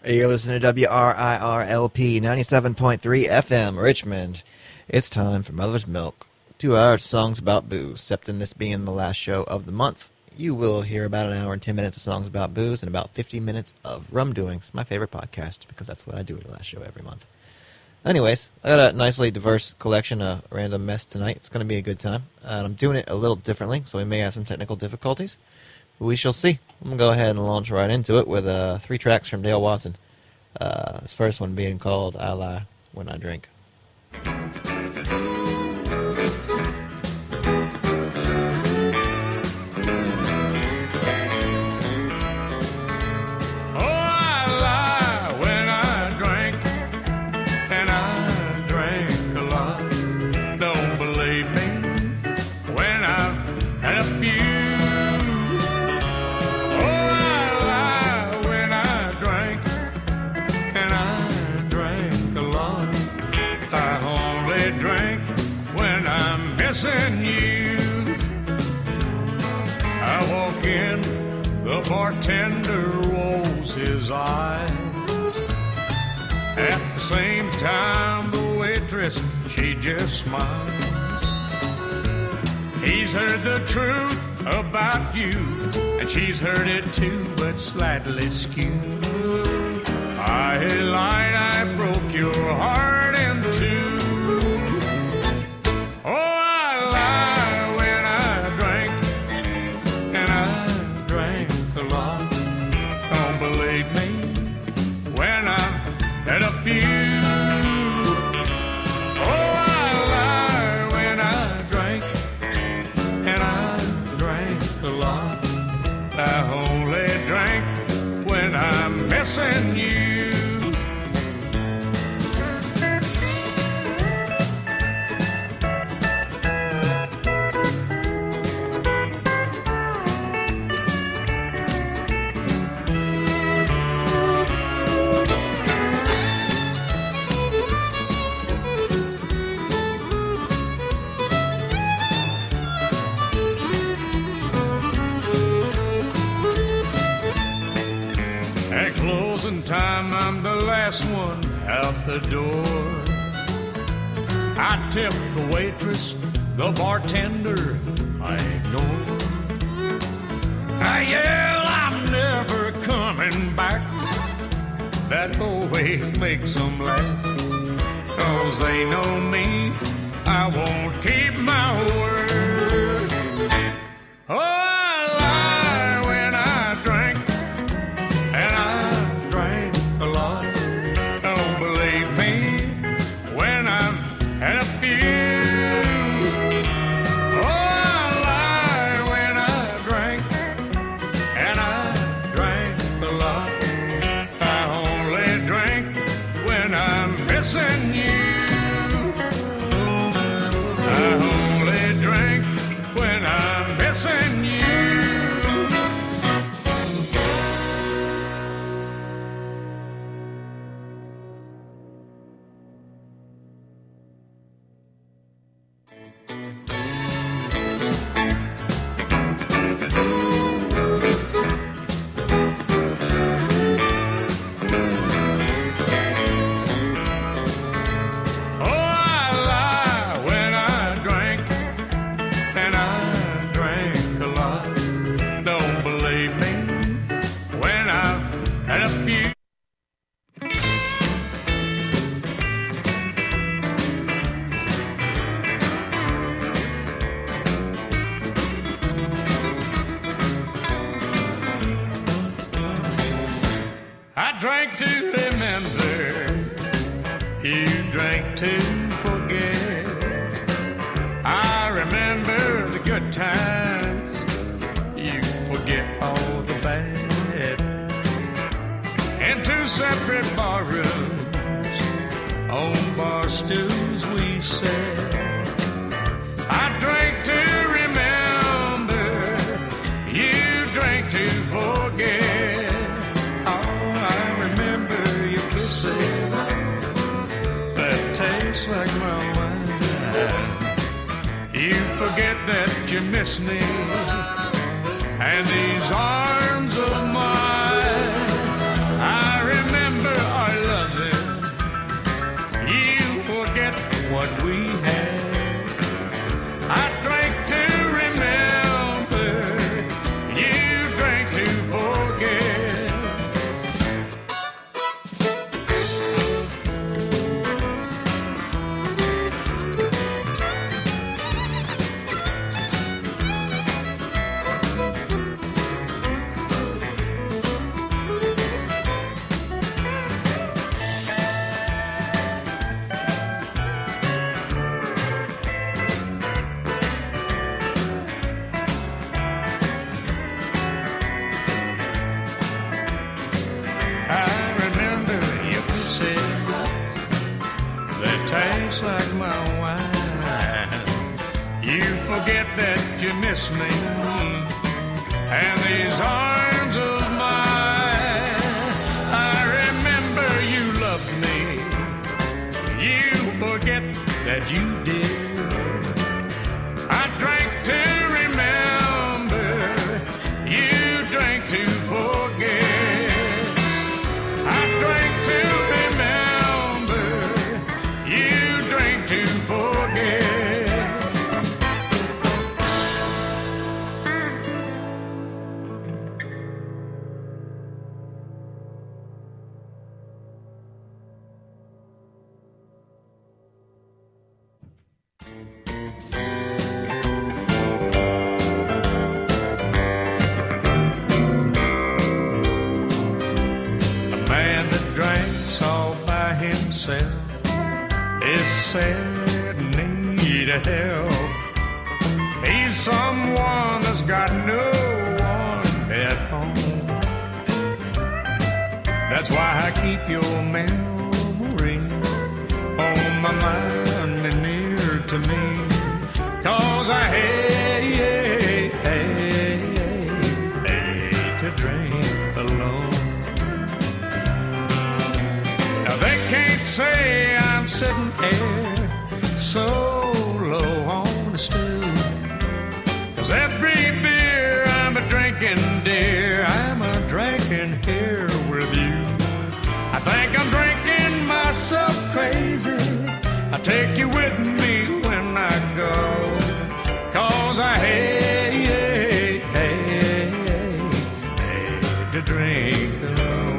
You're listening to WRIRLP 97.3 FM, Richmond. It's time for Mother's Milk. 2 hours songs about booze, except in this being the last show of the month. You will hear about an hour and 10 minutes of songs about booze and about 50 minutes of rum doings, my favorite podcast, because that's what I do at the last show every month. Anyways, I got a nicely diverse collection of random mess tonight. It's going to be a good time. And I'm doing it a little differently, so we may have some technical difficulties. We shall see. I'm going to go ahead and launch right into it with 3 tracks from Dale Watson. This first one being called I Lie When I Drink. Bartender rolls his eyes. At the same time, the waitress, she just smiles. He's heard the truth about you, and she's heard it too, but slightly skewed. I lied, I broke your heart in two. Oh, I lie when I drank, and I drank a lot. Don't believe me when I'm at a few. Oh, I lie when I drank, and I drank a lot. I only drank when I'm missing you. Time I'm the last one out the door. I tip the waitress, the bartender I ignore. I yell I'm never coming back. That always makes them laugh, 'cause they know me, I won't keep my word. Oh, drank to remember, you drank to forget. I remember the good times, you forget all the bad. In 2 separate bar rooms, on bar stools we sat. I drank to remember, you drank to forget. Tastes like my wine. You forget that you miss me, and these arms of mine, I remember that you miss me, and these arms of mine, I remember you loved me. You forget that you did. I drank to remember, you drank to forget. I drank to remember, you drank to forget. Is sad and need help. He's someone that's got no one at home. That's why I keep your memory on my mind and near to me. 'Cause I hate to drink alone. Now they can't say I'm sitting here so low on the stool. 'Cause every beer I'm a drinking, dear, I'm a drinking here with you. I think I'm drinking myself crazy. I take you with me when I go. 'Cause I hate to drink alone.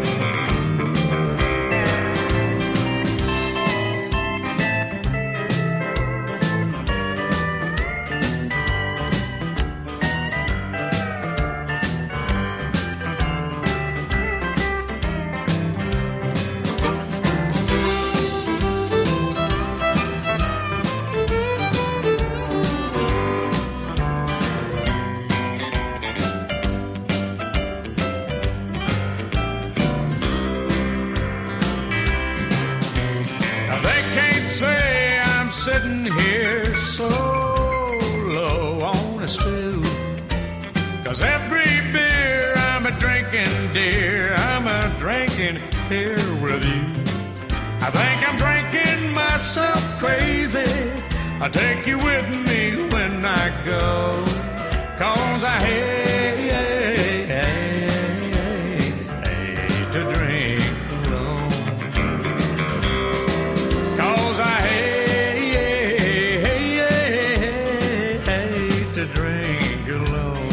Sitting here so low on a stool. 'Cause every beer I'm a drinking, dear, I'm a drinking here with you. I think I'm drinking myself crazy. I'll take you with me when I go. 'Cause I hate to drink alone. 'Cause I hate to drink alone.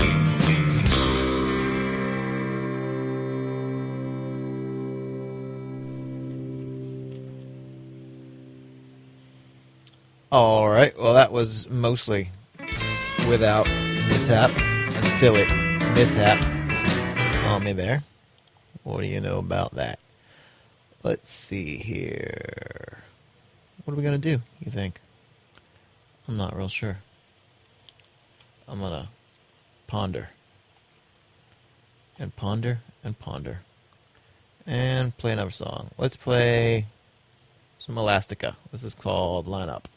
All right, well, that was mostly without mishap until it mishapped on me there. What do you know about that? Let's see here. What are we going to do, you think? I'm not real sure. I'm going to ponder. And ponder and ponder. And play another song. Let's play some Elastica. This is called Line Up.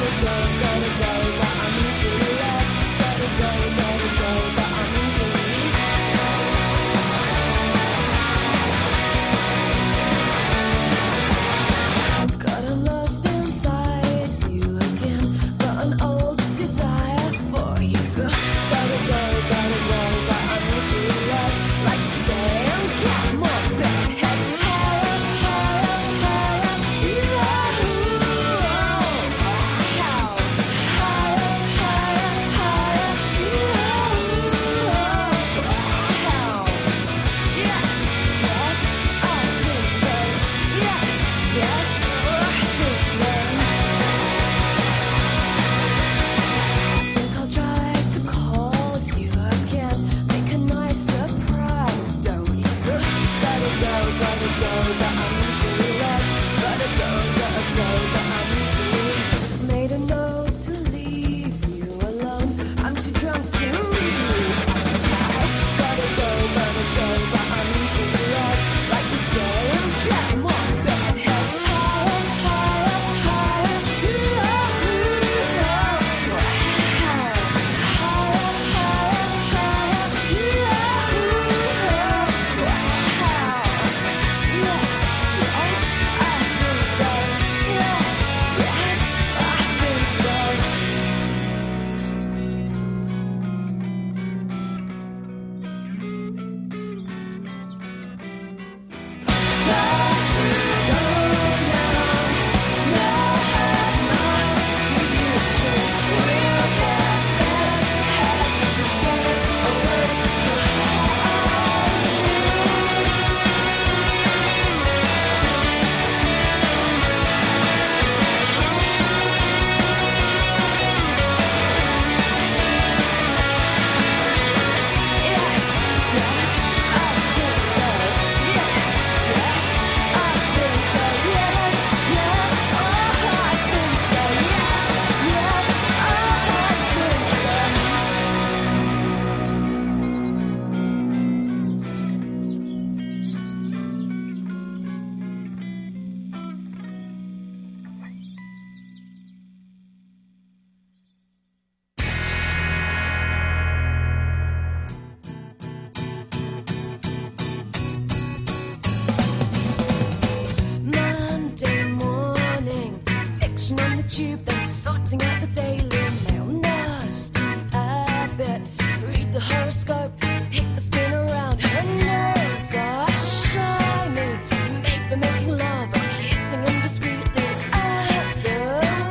tube, then sorting out the Daily Mail. Nasty habit. Read the horoscope, hit the skin around her nails are shiny. Made for making love or kissing indiscreetly at the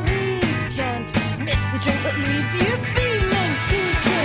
weekend. Miss the drink that leaves you feeling peaky.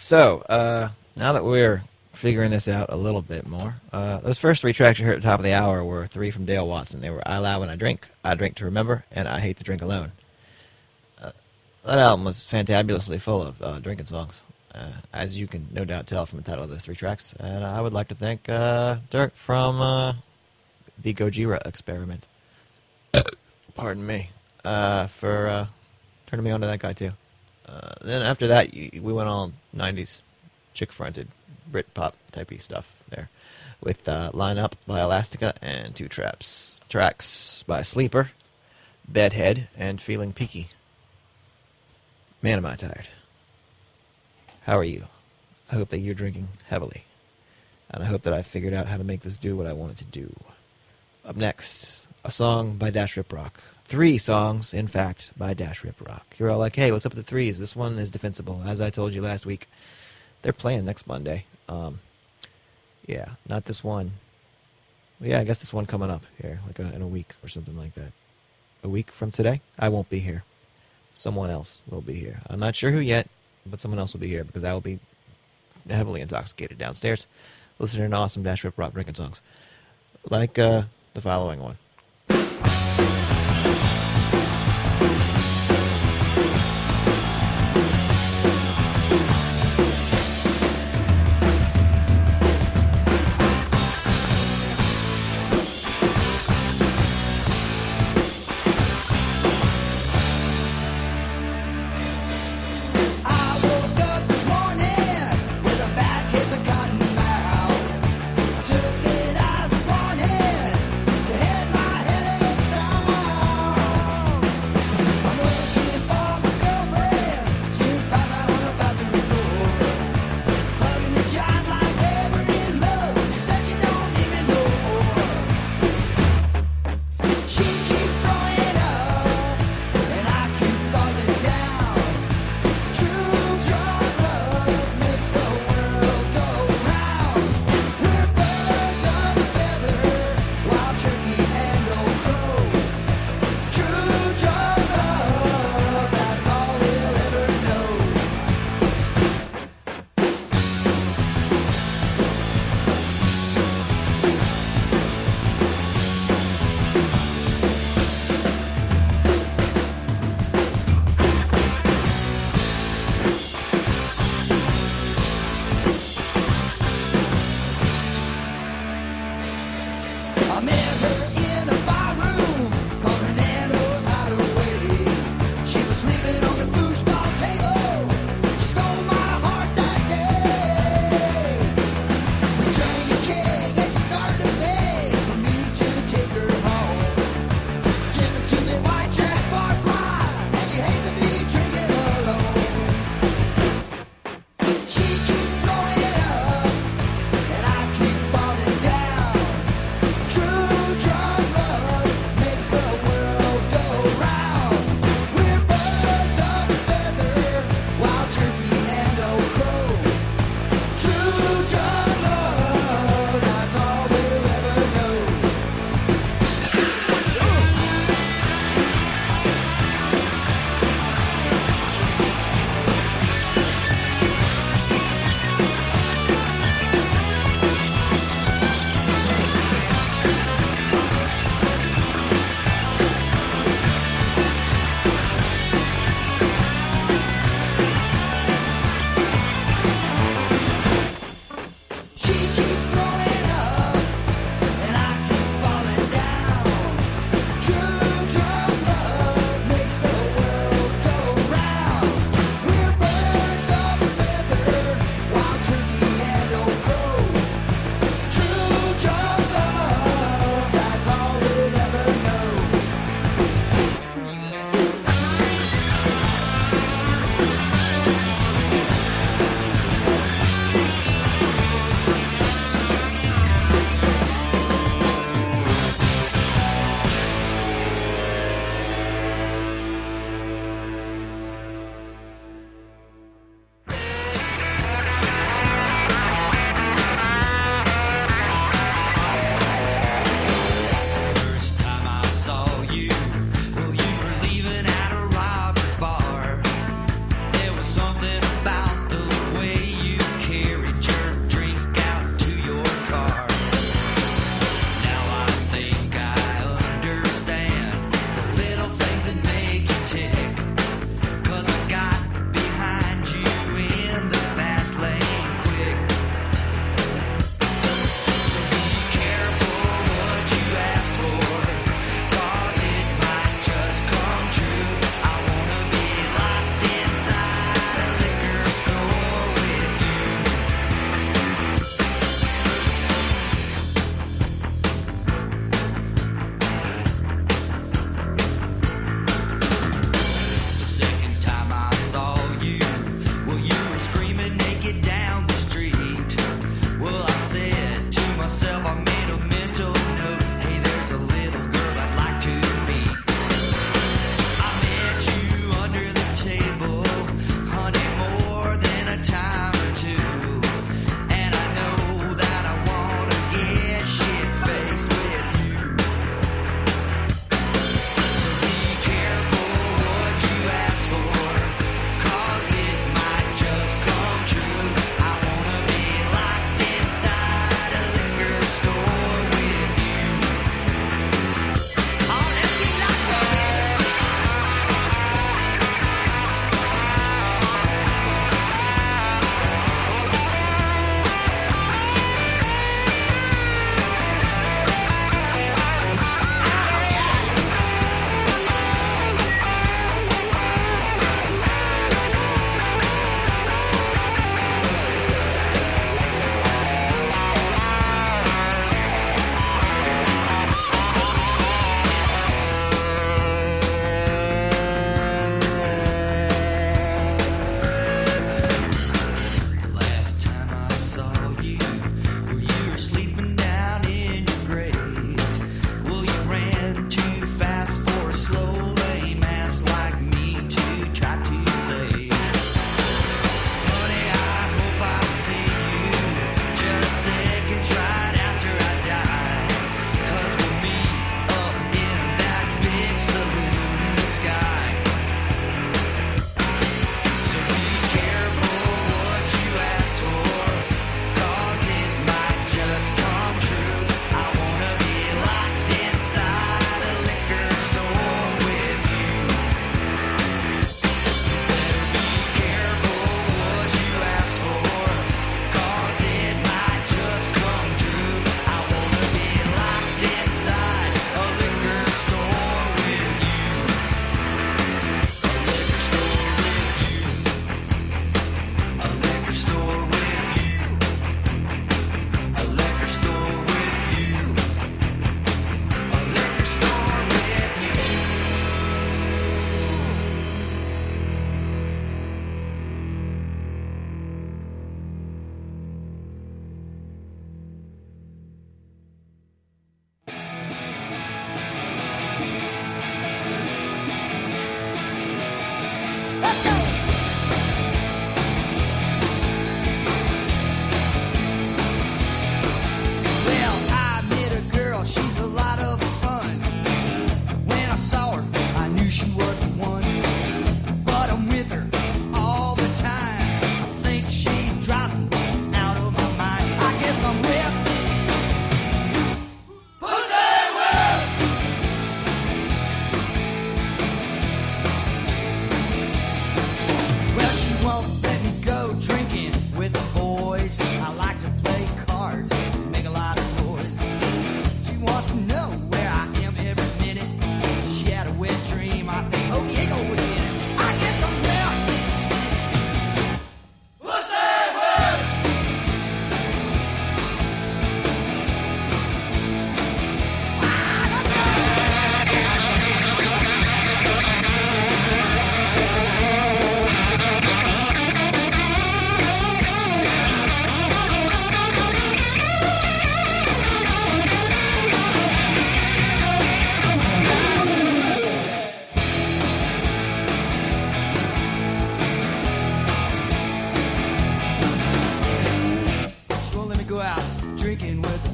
So, now that we're figuring this out a little bit more, those first three tracks you heard at the top of the hour were three from Dale Watson. They were I Lie When I Drink to Remember, and I Hate to Drink Alone. That album was fantabulously full of drinking songs, as you can no doubt tell from the title of those three tracks. And I would like to thank Dirk from the Gojira Experiment, pardon me, for turning me on to that guy too. Then after that, we went all 90s chick-fronted Britpop typey stuff there, with Line Up by Elastica and two tracks by Sleeper, Bedhead, and Feeling Peaky. Man, am I tired. How are you? I hope that you're drinking heavily, and I hope that I figured out how to make this do what I wanted to do. Up next, a song by Dash Rip Rock. 3 songs, in fact, by Dash Rip Rock. You're all like, hey, what's up with the threes? This one is defensible. As I told you last week, they're playing next Monday. Yeah, not this one. Well, yeah, I guess this one coming up here, like in a week or something like that. A week from today, I won't be here. Someone else will be here. I'm not sure who yet, but someone else will be here because I will be heavily intoxicated downstairs listening to awesome Dash Rip Rock drinking songs. Like the following one. Took it as a warning to head my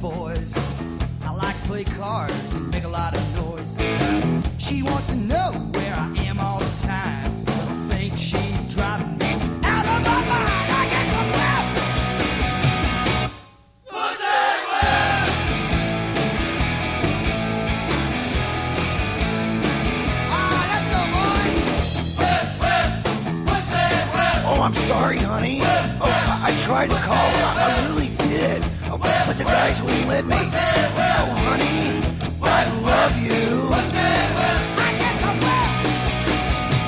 boys. I like to play cards and make a lot of noise. She wants to know where I am all the time. I think she's driving me out of my mind. I guess I'm left. Oh, I'm sorry, honey. Oh, I tried to call. I really did. Oh, but the guys wouldn't let me. Oh, honey, I love you. I guess I'm left.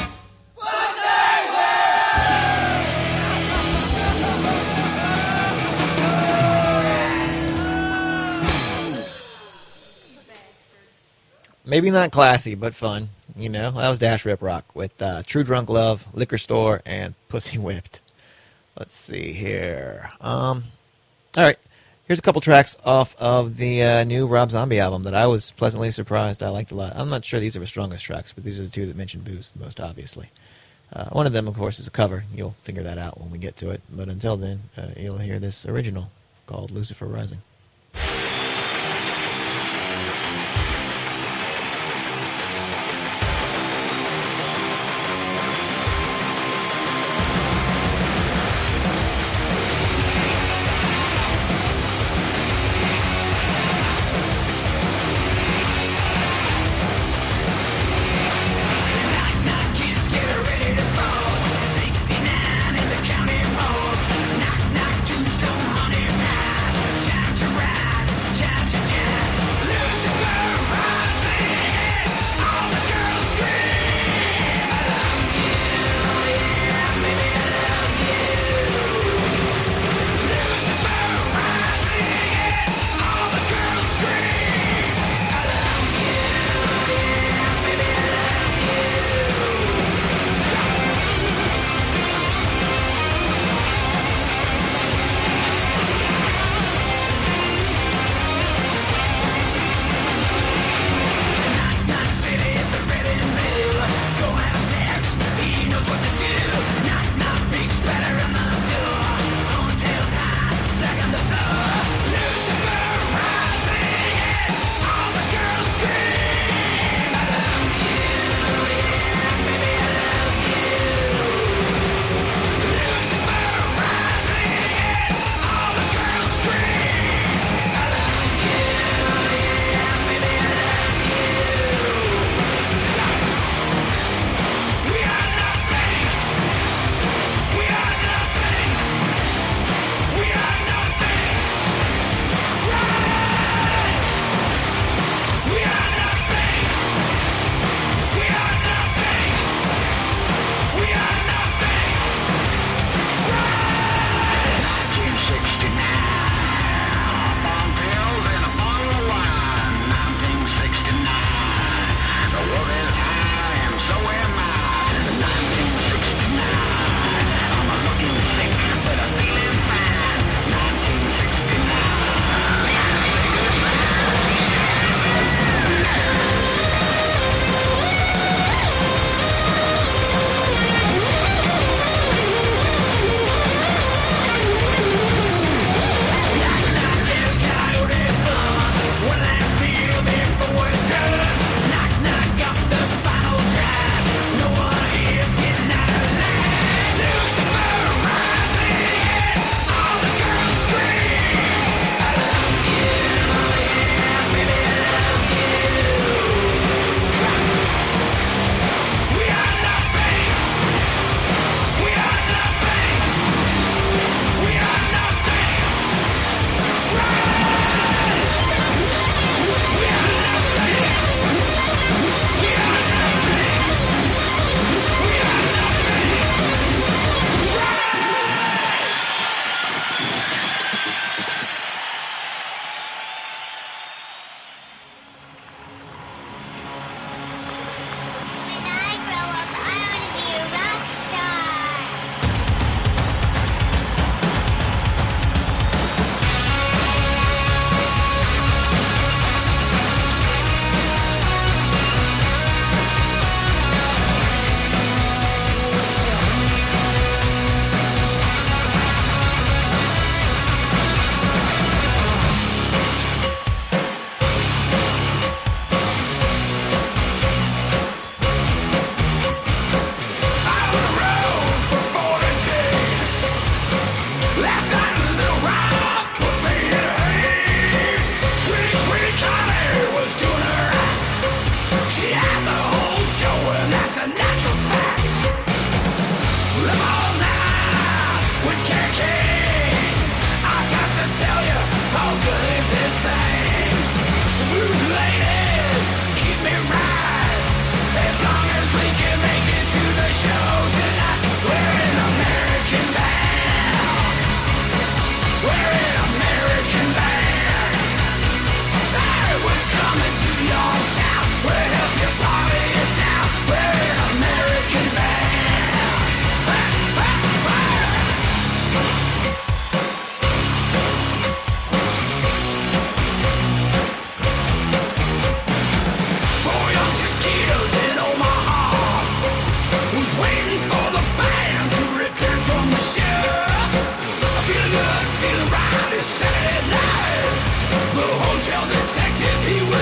Maybe not classy, but fun. You know, that was Dash Rip Rock with True Drunk Love, Liquor Store, and Pussy Whipped. Let's see here. All right. Here's a couple tracks off of the new Rob Zombie album that I was pleasantly surprised I liked a lot. I'm not sure these are his strongest tracks, but these are the two that mention booze the most obviously. One of them, of course, is a cover. You'll figure that out when we get to it. But until then, you'll hear this original called Lucifer Rising. Tombstone honey pie, time to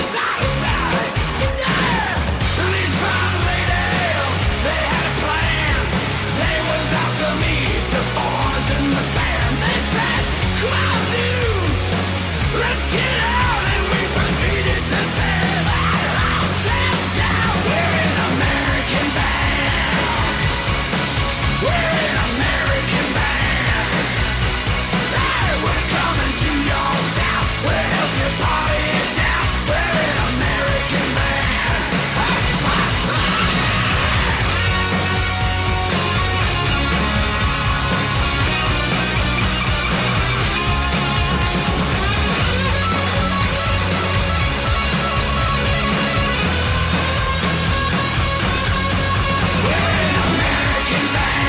side to side. Yeah. And these fine ladies, they had a plan. They was out to meet the boys in the band. They said, come on, dudes, let's get out. And we proceeded to tear that hotel down. We're an American band. We're an American band. Hey, we're coming to your town. We'll help you party it down. We're an American band. We're an American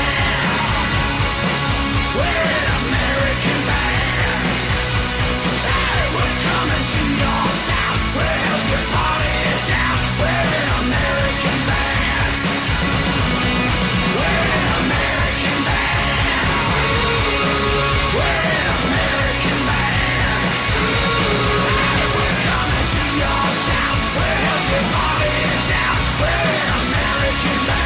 band. We're an American band. Hey, we're coming to your town. We'll help you party it down. We're an American band. We're an American band. We're an American band. Hey, we're coming to your town. We'll help you party it down. We're an American band.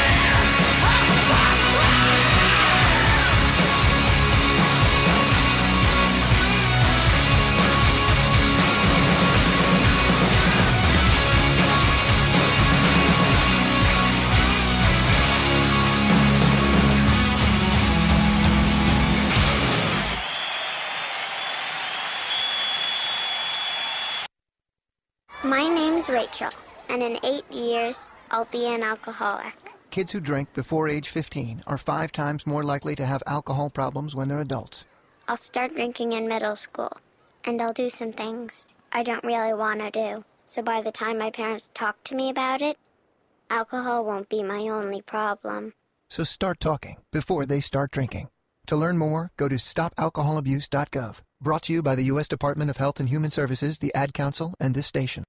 My name's Rachel, and in 8 years, I'll be an alcoholic. Kids who drink before age 15 are 5 times more likely to have alcohol problems when they're adults. I'll start drinking in middle school, and I'll do some things I don't really want to do. So by the time my parents talk to me about it, alcohol won't be my only problem. So start talking before they start drinking. To learn more, go to stopalcoholabuse.gov. Brought to you by the U.S. Department of Health and Human Services, the Ad Council, and this station.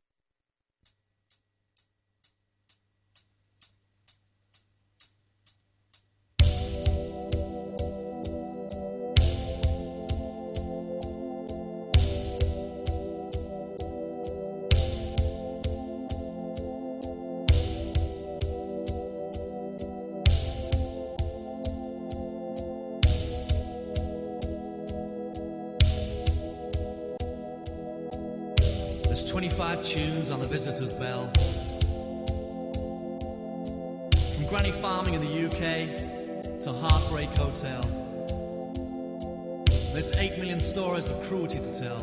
There's 25 tunes on the visitor's bell. From granny farming in the UK to Heartbreak Hotel. There's 8 million stories of cruelty to tell.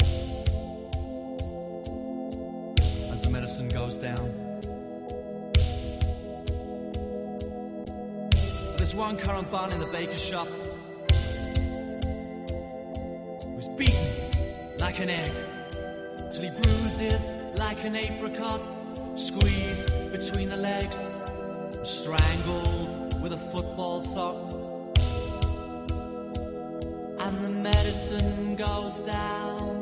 As the medicine goes down. There's one current bun in the baker shop who's beaten like an egg till he bruises like an apricot, squeezed between the legs, strangled with a football sock. And the medicine goes down.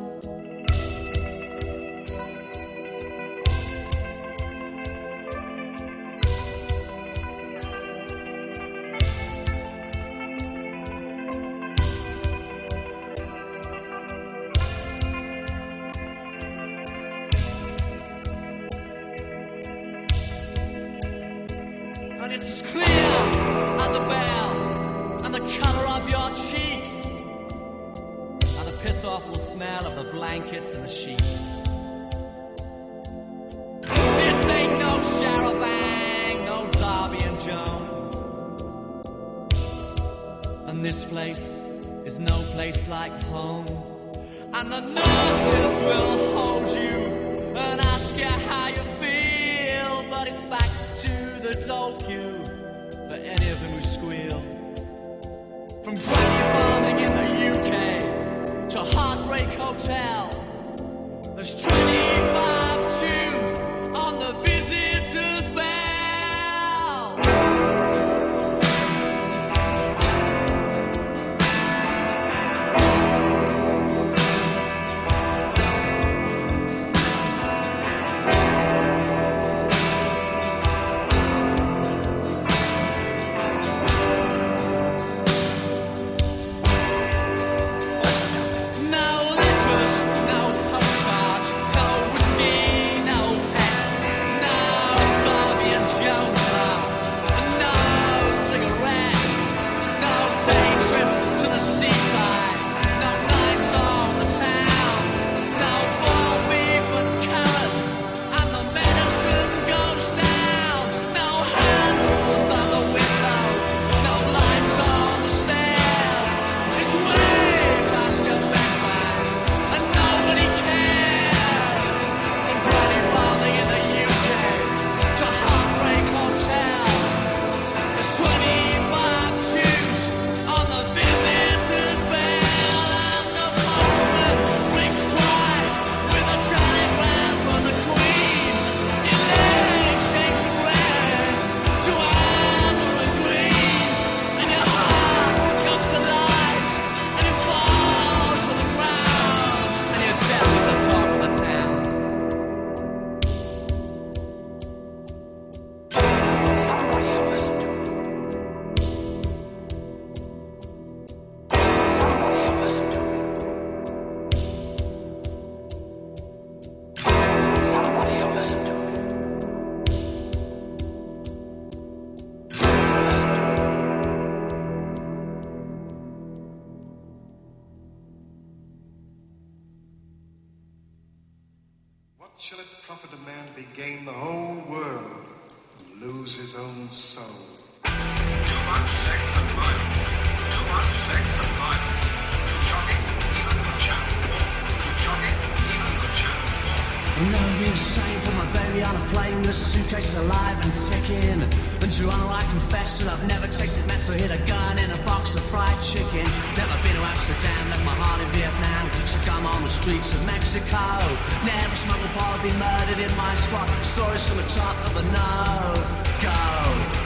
And it's as clear as a bell, and the colour of your cheeks, and the piss-awful smell of the blankets and the sheets. This ain't no Sharabang, no Darby and Joan. And this place is no place like home. And the nurses will hold you and ask you how you feel, but it's back to the dope queue for any of them who squeal. From granny farming in the UK to Heartbreak Hotel, there's 25 tunes on the visitor's bell. No letters, no postcards, no Shall it profit a man to be gain the whole world and lose his own soul? Too much sex and violence. Too much sex and violence. Too shocking, even the channel 4. Too shocking, even the channel 4. I've never been the same, put my baby on a plane, the suitcase alive and ticking. And to honor I confess that I've never tasted meth or hit a gun in a box of fried chicken. Never been to Amsterdam, left my heart in Vietnam, succumb on the streets of Mexico. Never smoked a pot, been murdered in my squad. Stories from the top of the no-go.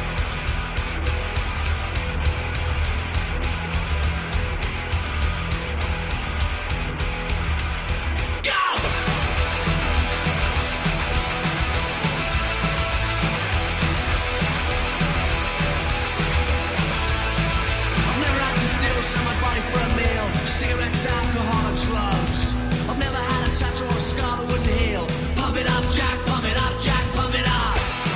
Cigarettes, alcohol and drugs. I've never had a tattoo or a scar that wouldn't heal. Pump it up, Jack, pump it up, Jack, pump it up.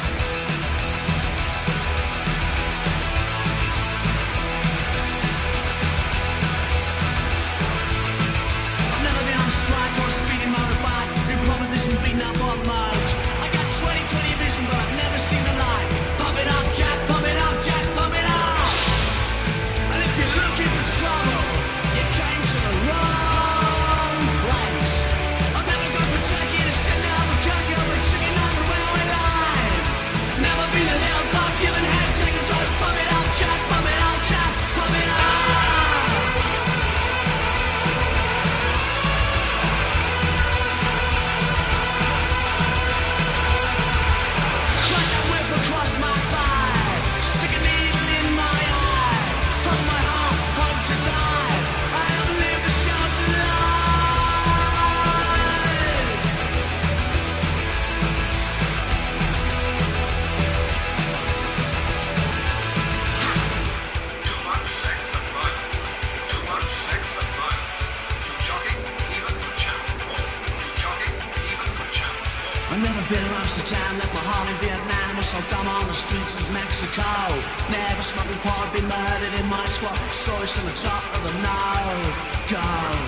I've never been on strike or a speeding motorbike. New proposition beaten up on modes. I got 20/20 vision, but I've never seen the light. Pump it up, Jack, pump it up, Jack, pump it up. And if you're looking for trouble, you came to the wrong place. I've never gone for turkey to stand out with cocky over chicken on the railway line. Never been a little dog giving head, taking drugs. Pump it up, Jack, pump it up, Jack, pump it up. Crack that whip across my thigh, stick a needle in my eye, cross my heart, hope to die. I have lived a sheltered life. Too much sex and violence. Too much sex and violence. Too shocking, even the channel 4. Too shocking, even the channel 4. I've never been to Amsterdam, left my heart in Vietnam, was so dumb on the streets of Mexico. Never smoked pot, been murdered in my squad. Stories from the top of the no-go.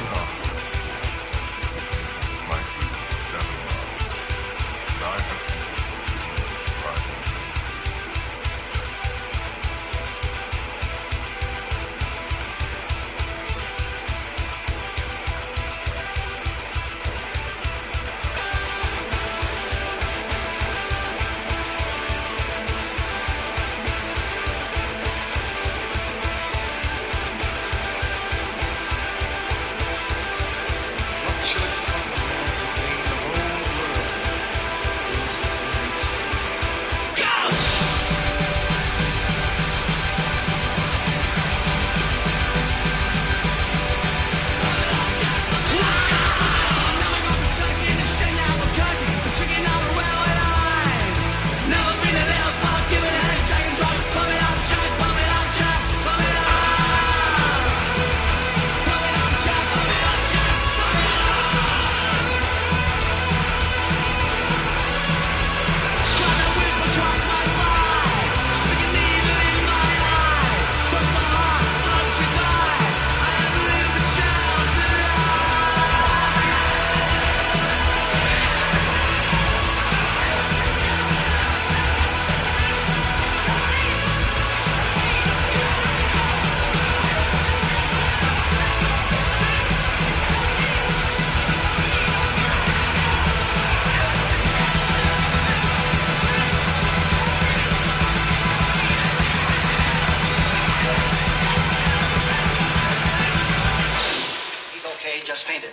Just fainted.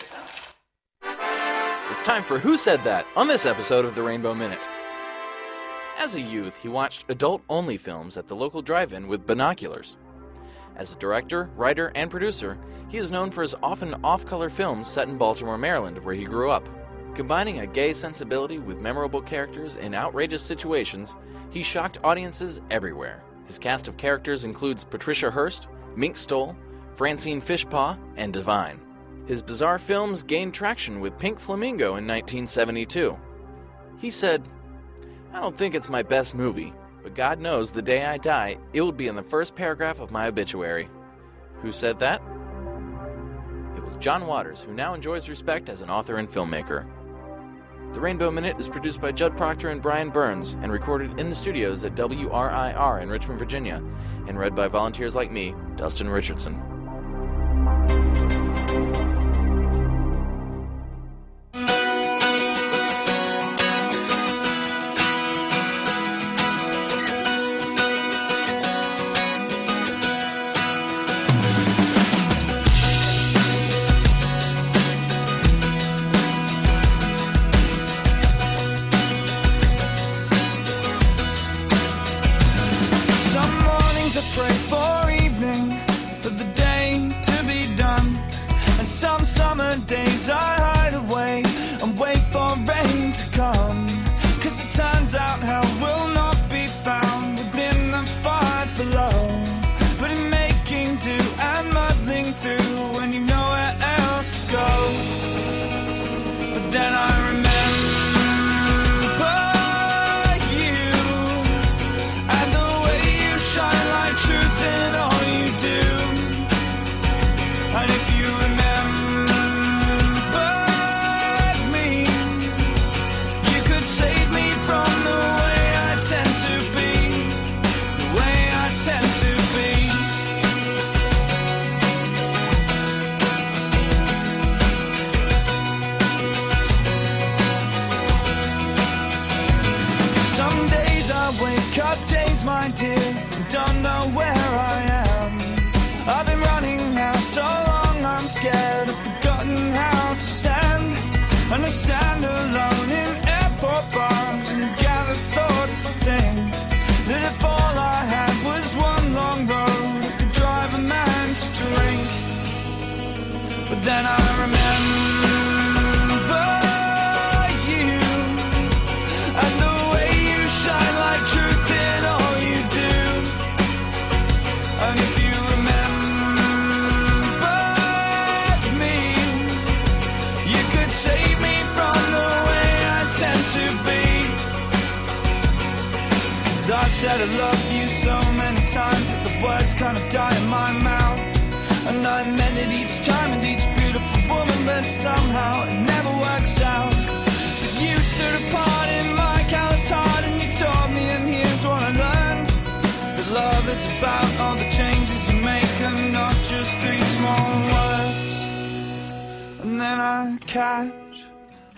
It's time for Who Said That on this episode of the Rainbow Minute. As a youth, he watched adult-only films at the local drive-in with binoculars. As a director, writer, and producer, he is known for his often off-color films set in Baltimore, Maryland, where he grew up. Combining a gay sensibility with memorable characters in outrageous situations, he shocked audiences everywhere. His cast of characters includes Patricia Hearst, Mink Stole, Francine Fishpaw, and Divine. His bizarre films gained traction with Pink Flamingo in 1972. He said, "I don't think it's my best movie, but God knows the day I die, it will be in the first paragraph of my obituary." Who said that? It was John Waters, who now enjoys respect as an author and filmmaker. The Rainbow Minute is produced by Judd Proctor and Brian Burns and recorded in the studios at WRIR in Richmond, Virginia, and read by volunteers like me, Dustin Richardson. Days I hide away and wait for rain to come, 'cause it turns out hell will not be found within the fires below, but in making do and muddling through when you nowhere else to go. But then I remember you and the way you shine like truth in all you do. And if you remember my dear, don't know where I am. I've been running now so long I'm scared, I've forgotten how to stand. And I stand alone in airport bars and gather thoughts to think that if all I had was one long road, I could drive a man to drink. But then I remember you and the way you shine like truth in all. And if you remember me, you could save me from the way I tend to be. 'Cause I've said I love you so many times that the words kind of die in my mouth. And I meant it each time with each beautiful woman, but somehow it never works out. But you stood apart in my calloused heart and you taught me, and here's what I learned. Love is about all the changes you make and not just three small words. And then I catch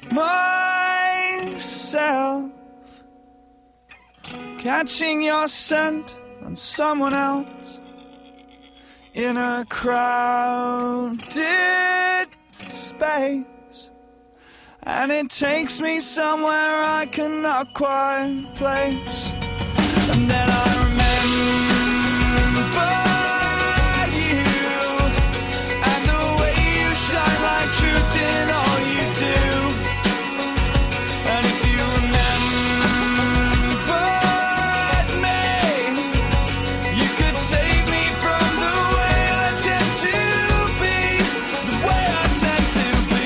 myself catching your scent on someone else in a crowded space, and it takes me somewhere I cannot quite place. And then I remember you and the way you shine like truth in all you do. And if you remember me, you could save me from the way I tend to be, the way I tend to be.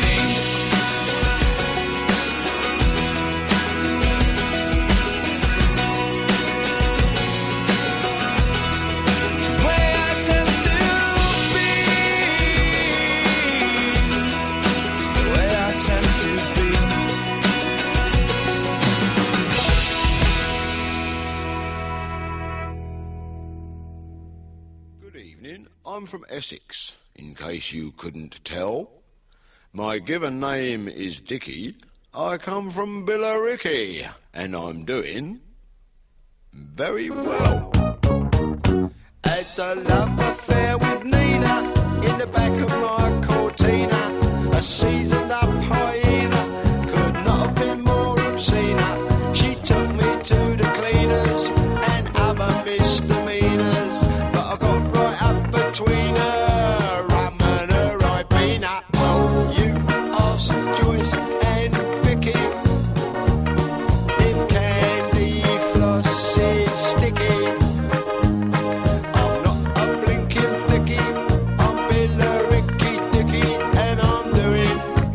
I'm from Essex, in case you couldn't tell. My given name is Dickie. I come from Billericay, and I'm doing very well. Had a love affair with Nina in the back of my Cortina. A seasoned up hyena could not have been more obscene. She took me to the cleaners and other misdemeanors, but I got right up between her rum and her Ribena. Well, you asked Joyce and Vicky if candy floss is sticky. I'm not a blinking thickie, I'm Billericay Dickie, and I'm doing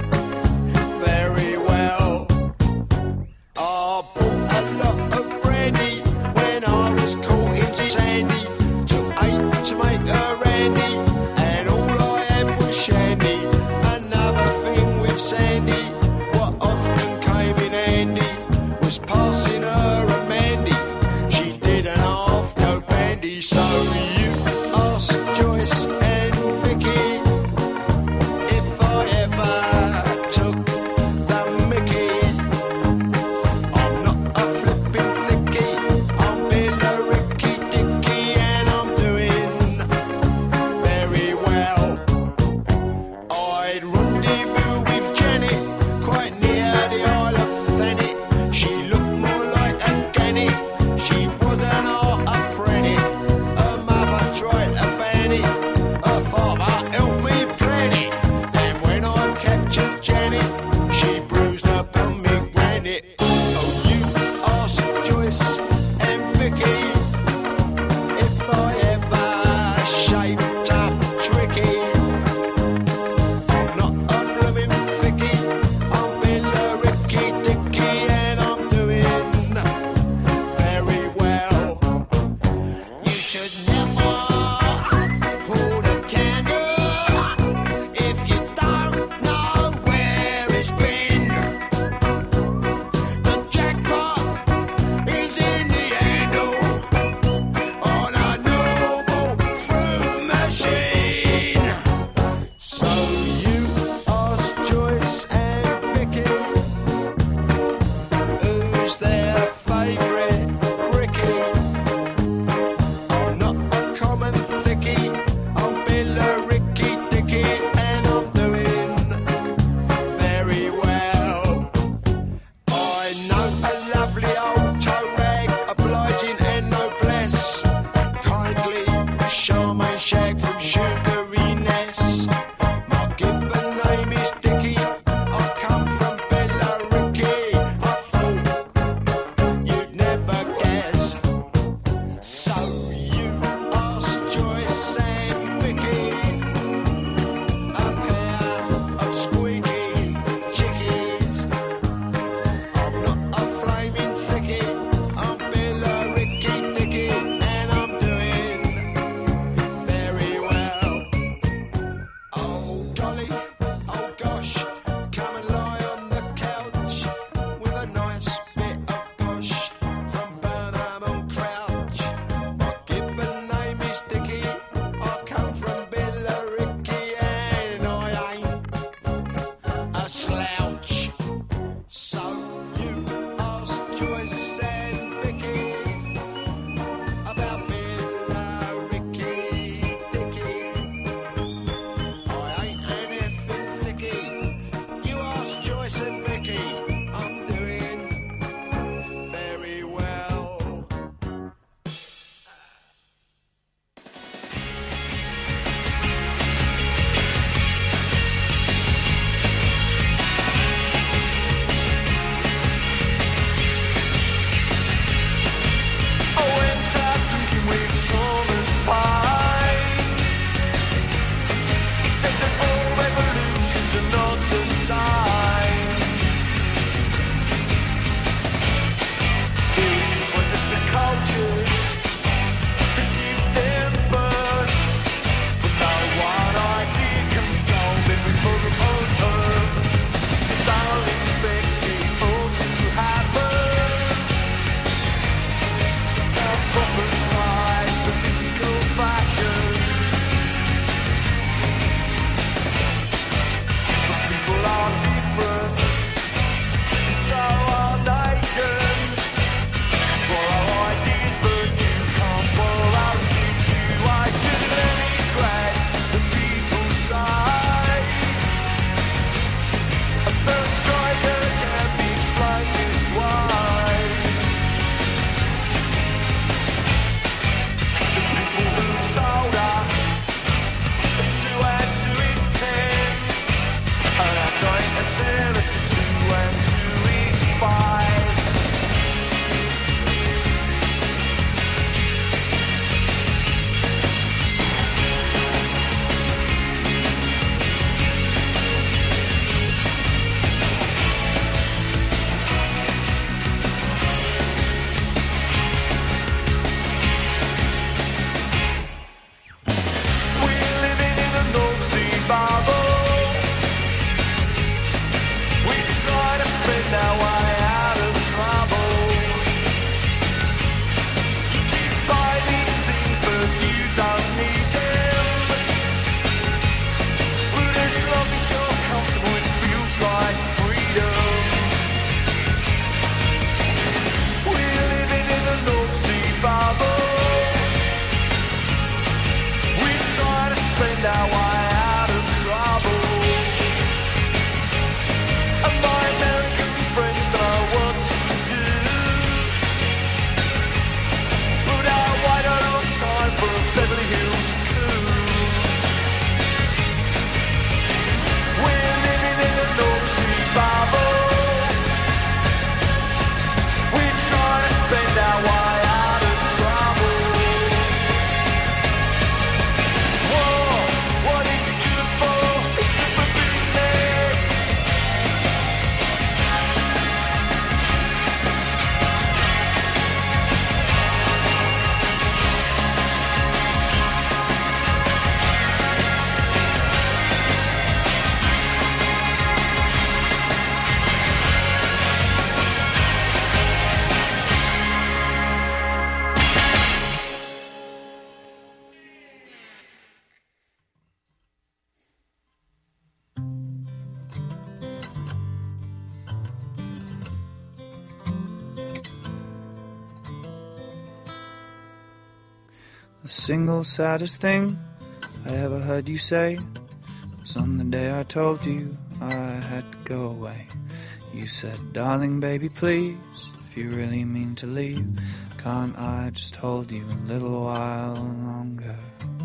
The single saddest thing I ever heard you say was on the day I told you I had to go away. You said, darling baby, please, if you really mean to leave, can't I just hold you a little while longer?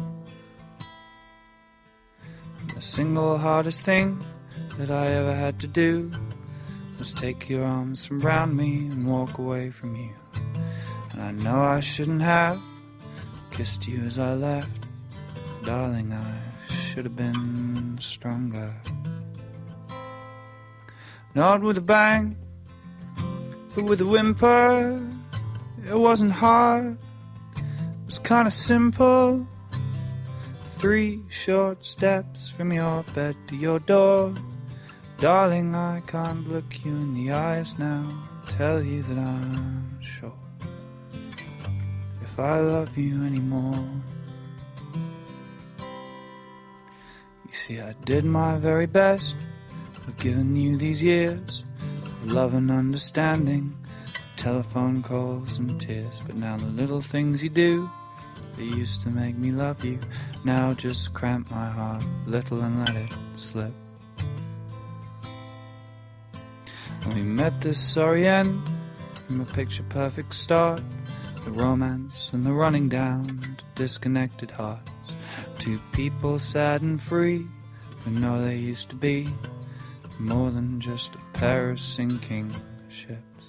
And the single hardest thing that I ever had to do was take your arms from around me and walk away from you. And I know I shouldn't have kissed you as I left. Darling, I should have been stronger. Not with a bang, but with a whimper. It wasn't hard, it was kind of simple. 3 short steps from your bed to your door. Darling, I can't look you in the eyes now, tell you that I'm sure if I love you anymore. You see, I did my very best of giving you these years of love and understanding, telephone calls and tears. But now the little things you do that used to make me love you now just cramp my heart a little and let it slip. And we met this sorry end from a picture-perfect start, the romance and the running down to disconnected hearts. 2 people sad and free who know they used to be more than just a pair of sinking ships.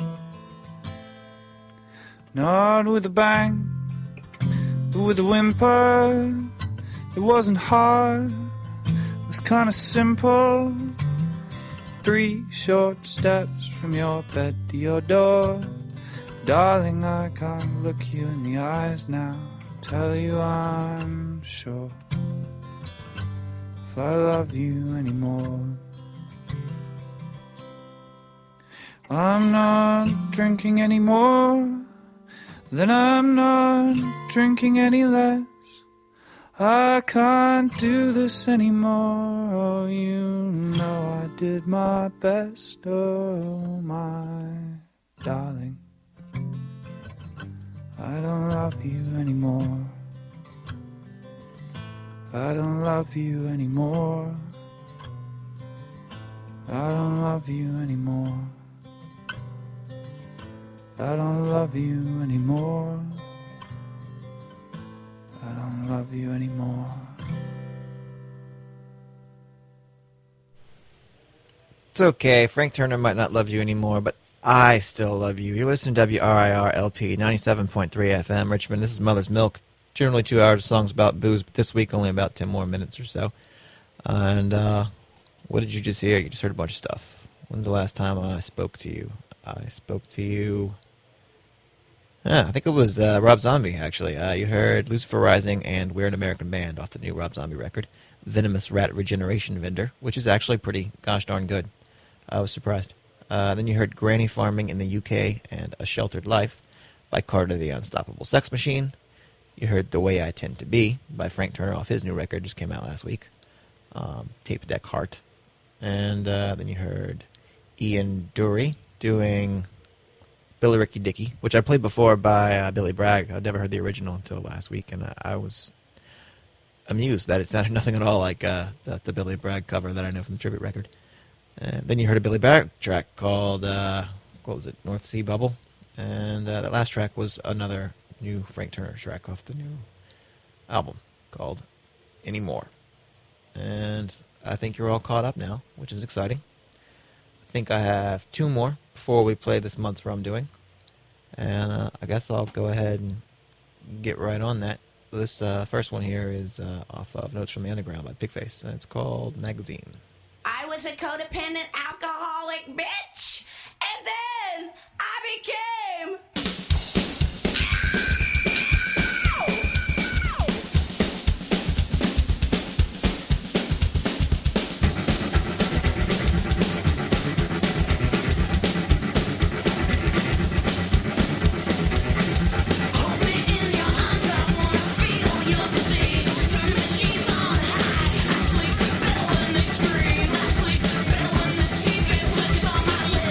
Not with a bang, but with a whimper. It wasn't hard, it was kind of simple. 3 short steps from your bed to your door. Darling, I can't look you in the eyes now, tell you I'm sure if I love you anymore. I'm not drinking anymore, then I'm not drinking any less. I can't do this anymore, oh, you know I did my best, oh, my darling. I don't love you anymore. I don't love you anymore. I don't love you anymore. I don't love you anymore. I don't love you anymore. It's okay. Frank Turner might not love you anymore, but I still love you. You listen to WRIR-LP 97.3 FM, Richmond. This is Mother's Milk. Generally 2 hours of songs about booze, but this week only about 10 more minutes or so. And what did you just hear? You just heard a bunch of stuff. When's the last time I spoke to you? I spoke to you... I think it was Rob Zombie, actually. You heard Lucifer Rising and We're an American Band off the new Rob Zombie record, Venomous Rat Regeneration Vendor, which is actually pretty gosh darn good. I was surprised. Then you heard Granny Farming in the UK and A Sheltered Life by Carter the Unstoppable Sex Machine. You heard The Way I Tend to Be by Frank Turner off his new record, just came out last week, Tape Deck Heart. And then you heard Ian Dury doing Billy Ricky Dicky, which I played before by Billy Bragg. I'd never heard the original until last week, and I was amused that it sounded nothing at all like the Billy Bragg cover that I know from the tribute record. And then you heard a Billy Bragg track called, what was it, North Sea Bubble? And that last track was another new Frank Turner track off the new album called Anymore. And I think you're all caught up now, which is exciting. I think I have 2 more before we play this month's Rum Doing. And I guess I'll go ahead and get right on that. This first one here is off of Notes from the Underground by Pigface, and it's called Magazine. I was a codependent alcoholic bitch, and then I became... Sleep better when the TV flickers on my list.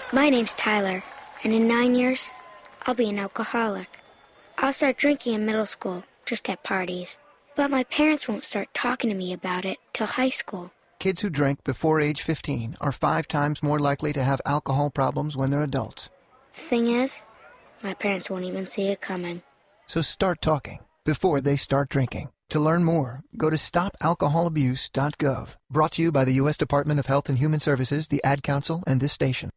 My name's Tyler, and in 9 years, I'll be an alcoholic. I'll start drinking in middle school, just at parties. But my parents won't start talking to me about it till high school. Kids who drink before age 15 are 5 times more likely to have alcohol problems when they're adults. The thing is, my parents won't even see it coming. So start talking before they start drinking. To learn more, go to stopalcoholabuse.gov. Brought to you by the U.S. Department of Health and Human Services, the Ad Council, and this station.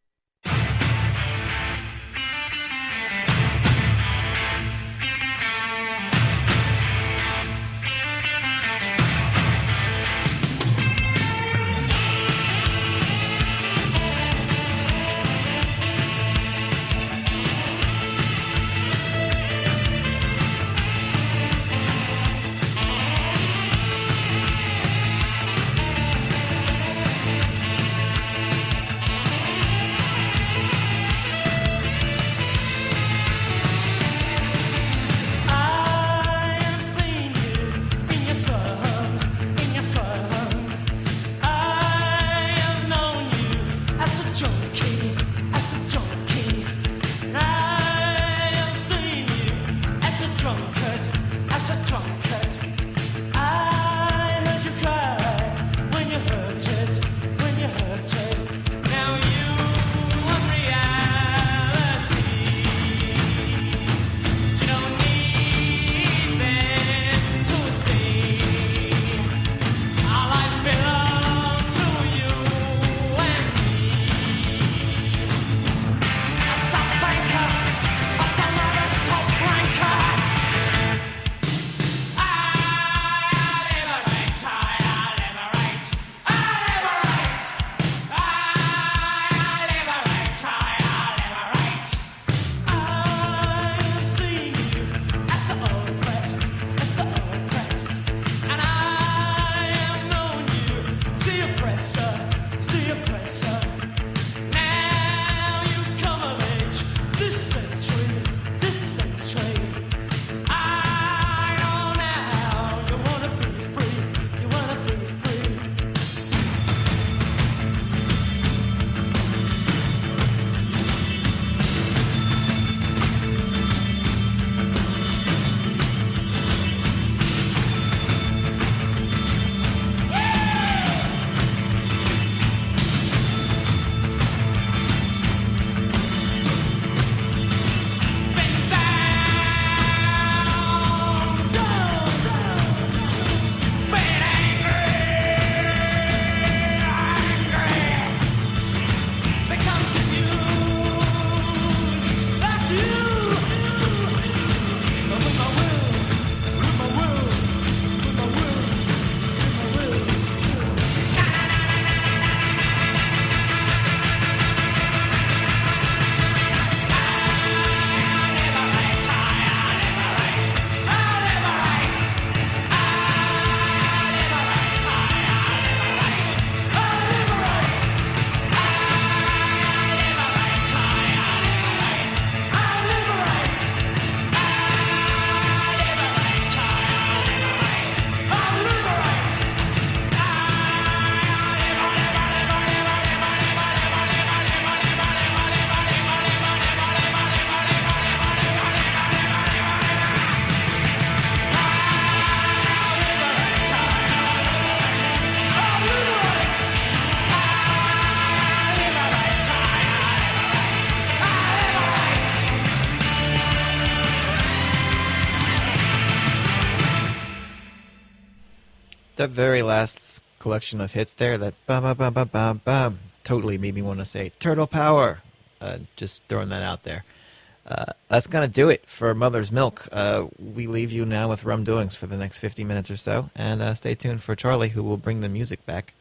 That very last collection of hits there, that ba-ba-ba-ba-ba-ba, totally made me want to say Turtle Power. Just throwing that out there. That's going to do it for Mother's Milk. We leave you now with Rum Doings for the next 50 minutes or so. And stay tuned for Charlie, who will bring the music back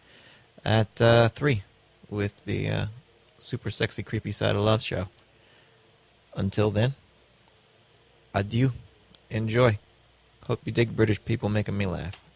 at 3 with the Super Sexy Creepy Side of Love show. Until then, adieu. Enjoy. Hope you dig British people making me laugh.